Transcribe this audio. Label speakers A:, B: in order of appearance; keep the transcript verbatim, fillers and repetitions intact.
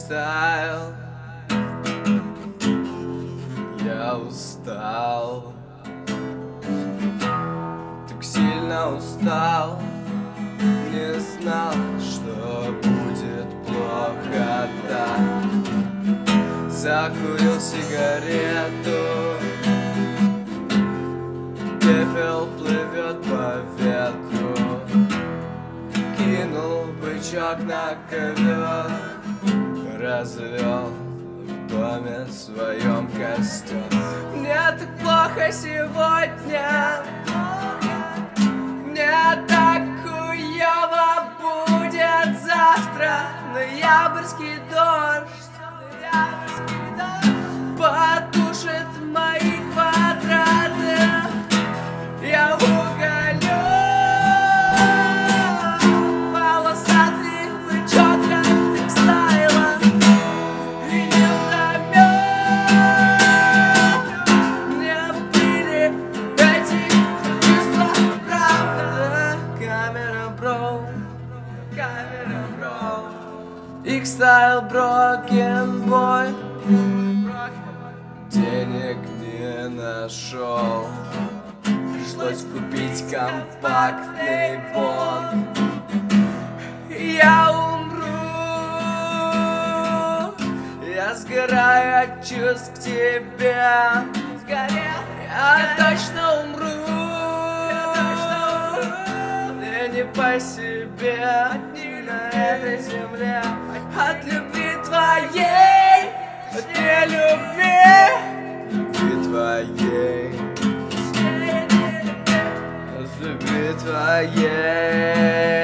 A: X-Style. Я устал, так сильно устал, не знал, что будет плохо так. Закурил сигарету, пепел плывет по ветру. Кинул бычок на ковер, развел в доме своем костер. Мне так плохо сегодня, мне так хуёво будет завтра. Ноябрьский дождь, ноябрьский дождь потушит мои квадраты. Я угорю, волосатый бычок от X-Style. И не вдомёк мне были эти чувства, правда. Камера бро, камера бро, X-Style broken boy. Денег не нашел, пришлось купить компактный бон. Я умру, я сгораю от чувств к тебе. Сгорел, я точно умру, я точно умру. Мне не по себе одни на этой земле. От любви твоей, от нелюбви, любви твоей, от любви твоей.